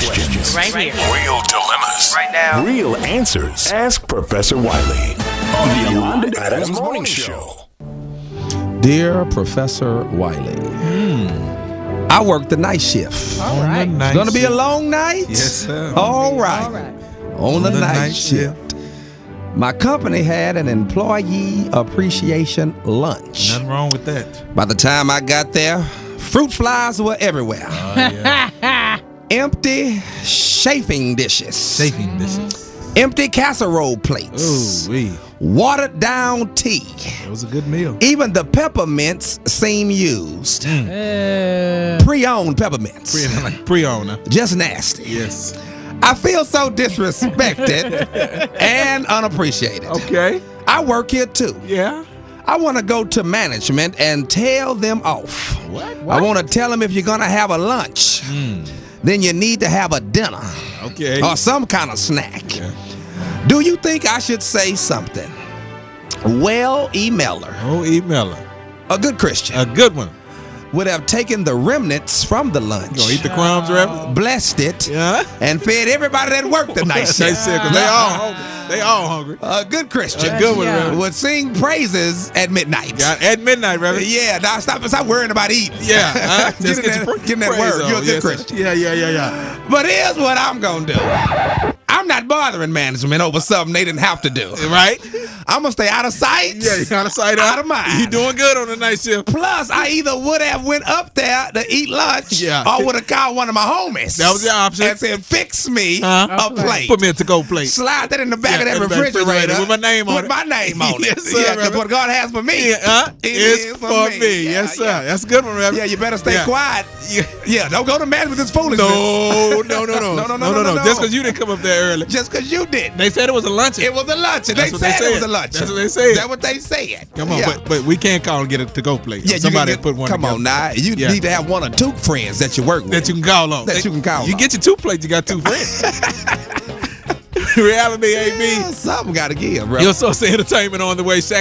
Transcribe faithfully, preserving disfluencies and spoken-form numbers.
questions. Right here. Real dilemmas. Right now. Real answers. Ask Professor Wiley on the Yolanda Adams Morning Show. Dear Professor Wiley, Hmm. I work the night shift. All right. It's going to be a long night? Yes, sir. All right. All right. On, the, the night, night shift. My company had an employee appreciation lunch. Nothing wrong with that. By the time I got there, fruit flies were everywhere. Oh, yeah. Empty chafing dishes. Chafing dishes. Empty casserole plates. Ooh, wee. Watered down tea. It was a good meal. Even the peppermints seem used. Mm. Pre-owned peppermints. Pre- like pre-owned. Huh? Just nasty. Yes. I feel so disrespected and unappreciated. Okay. I work here too. Yeah. I want to go to management and tell them off. What? I want to tell them if you're going to have a lunch, Mm. then you need to have a dinner. Okay. Or some kind of snack. Yeah. Do you think I should say something? Well, emailer, Oh, emailer. a good Christian, A good one. would have taken the remnants from the lunch, You gonna eat the crumbs, Reverend? blessed it, Yeah. and fed everybody that worked the night They shift. said, 'cause they all hungry. They all hungry. A good Christian A good one, Yeah. Reverend. would sing praises at midnight. Got at midnight, Reverend. Yeah, now stop, stop worrying about eating. Yeah. Uh, Get in that, your get in that praise word. on. You're a good Yes, sir. Christian. Yeah, yeah, yeah, yeah. But here's what I'm going to do. I'm not bothering management over something they didn't have to do. Right? I'm going to stay out of sight. Yeah, you kind of sight Out of mind. You doing good on the night shift. Plus, I either would have went up there to eat lunch Yeah. or would have called one of my homies. That was your option. And said, fix me Huh? a plate. Put me a to-go plate. Slide that in the back Yeah, of in that the back refrigerator. with my name on Put it. my name on Yes, it. sir, Yeah, because Reverend. what God has for me Yeah, uh, it is is for me. Yeah, Yes, sir. yeah. That's a good one, Reverend. Yeah, you better stay Yeah. quiet. Yeah. Yeah, don't go to management with this foolishness. No, no, no, no. No, no, no, no, no, no. Just because you didn't come up there early. Just because you didn't. They said it was a luncheon. It was a luncheon. That's They what they said it was said. a luncheon. That's what they said. That's what they said. Come on, Yeah. but, but we can't call and get a to-go plate. Yeah, you Somebody can get, put one Come together on now. You Yeah. need to have one or two friends that you work with. that you can call on. That you can call You on. get your two plates, you got two friends. Reality A B. Yeah, something got to give, bro. Your source of entertainment on the way.